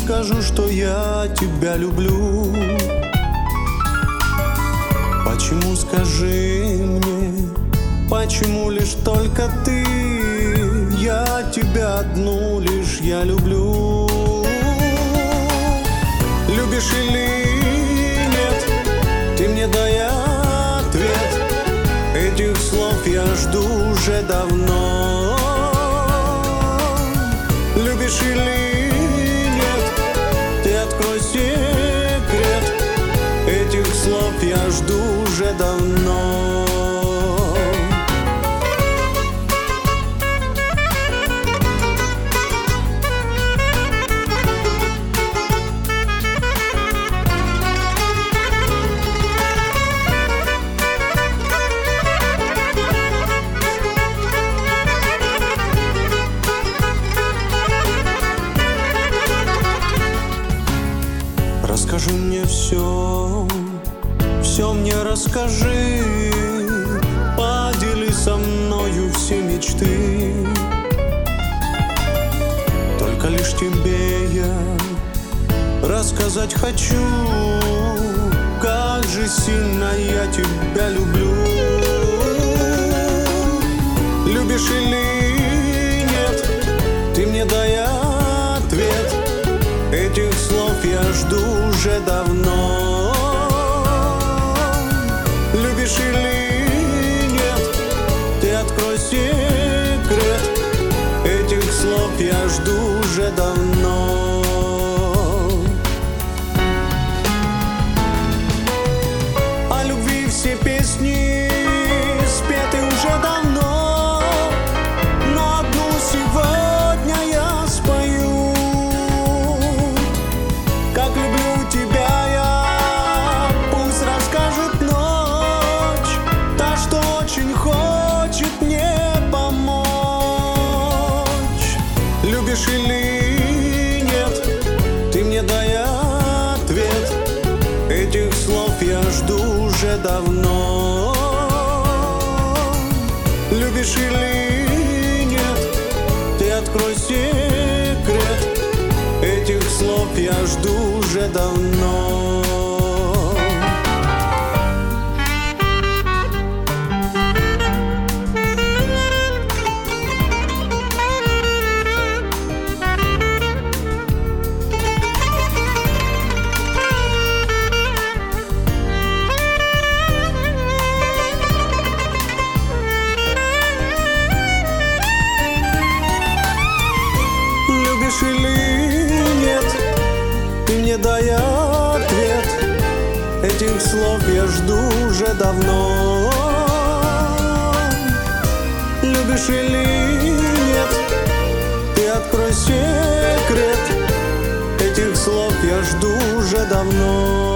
скажу, что я тебя люблю? Почему, скажи мне, почему лишь только ты? Я тебя одну лишь я люблю. Любишь или нет, ты мне дай ответ. Этих слов я жду уже давно. Любишь или нет, ты открой секрет. Этих слов я жду уже давно. Расскажи мне все, все мне расскажи. Подели со мною все мечты. Только лишь тебе я рассказать хочу, как же сильно я тебя люблю. Любишь или нет, ты мне дай ответ. Этих слов я жду уже давно. Любишь или нет, ты открой секрет. Этих слов я жду уже давно. О любви все песни спеты уже давно, но одну сегодня я спою. Как люблю тебя я, пусть расскажет ночь, та, что очень хочет мне помочь. Любишь или нет, ты мне дай ответ. Этих слов я жду уже давно. Любишь или нет, ты открой секрет. Этих слов я жду уже давно. Любишь или нет, ты мне дай ответ. Этих слов я жду уже давно. Любишь или нет, ты открой секрет. Этих слов я жду уже давно.